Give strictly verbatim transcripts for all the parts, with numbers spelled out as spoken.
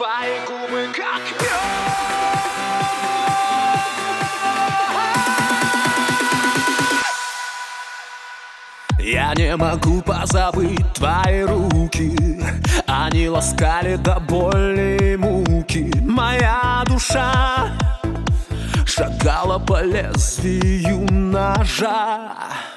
Твои губы как мед. Я не могу позабыть твои руки, они ласкали до боли и муки. Моя душа шагала по лезвию ножа.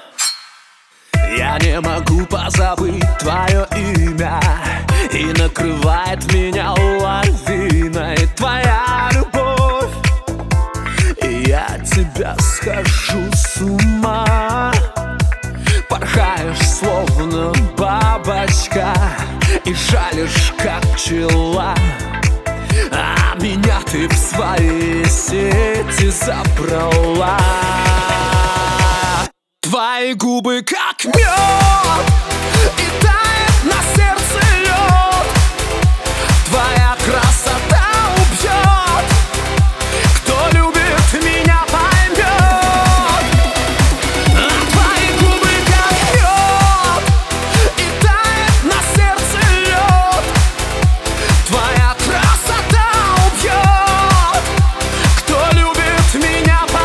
Я не могу позабыть твое имя, и накрывает меня лавиной твоя любовь, и я от тебя схожу с ума. Порхаешь, словно бабочка, и жалишь, как пчела, а меня ты в свои сети забрала. Твои губы как мед, и тает на сердце лед. Твоя красота убьет, кто любит меня поймет. Твои губы как мед, и тает на сердце лед. Твоя красота убьет, кто любит меня поймет.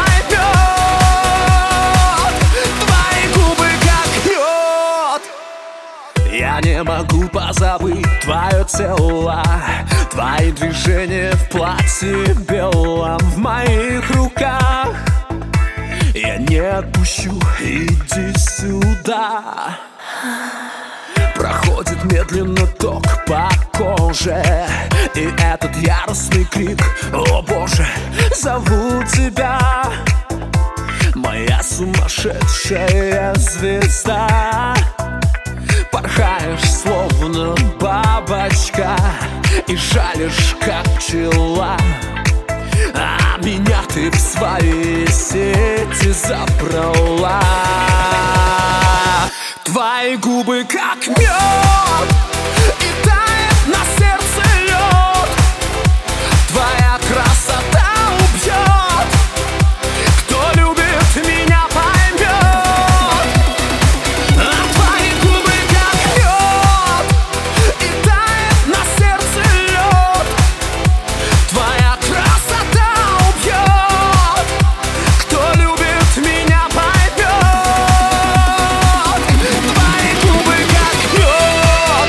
Я не могу позабыть твое тело, твои движения в платье белом в моих руках. Я не отпущу, иди сюда. Проходит медленно ток по коже, и этот яростный крик: о боже, зову тебя, моя сумасшедшая звезда. Порхаешь, словно бабочка, и жалишь, как пчела, а меня ты в свои сети забрала. Твои губы как мед, и тает на сердце лед. Твоя красота убьет, кто любит меня поймет. Твои губы как мед, и тает на сердце лед. Твоя красота убьет, кто любит меня поймет. Твои губы как мед.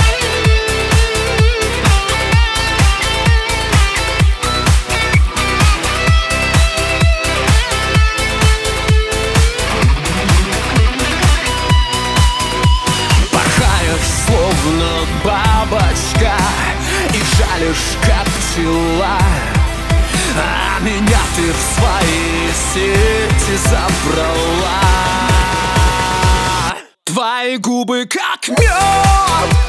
Порхаешь, словно бабочка, и жалишь, как пчела, а меня ты в свои сети забрала. Твои губы как мед.